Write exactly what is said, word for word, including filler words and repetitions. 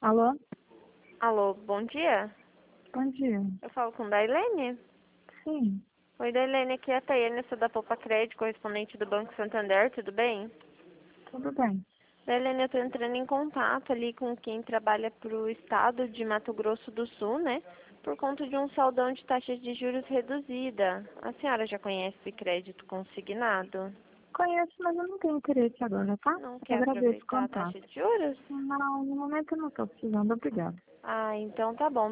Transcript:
Alô? Alô, bom dia. Bom dia. Eu falo com Dailene. Sim, Oi, Dailene, aqui é a Tayane, sou da Poupa Crédito, correspondente do Banco Santander, tudo bem? tudo bem. Dailene, eu tô entrando em contato ali com quem trabalha pro estado de Mato Grosso do Sul, né? Por conta de um saldão de taxas de juros reduzida. A senhora já conhece esse crédito consignado? Conheço, mas eu não tenho interesse agora, tá? Não Eu quer agradeço o aproveitar a contato. taxa de juros? Não, no momento eu não estou precisando, obrigada. Ah, então tá bom.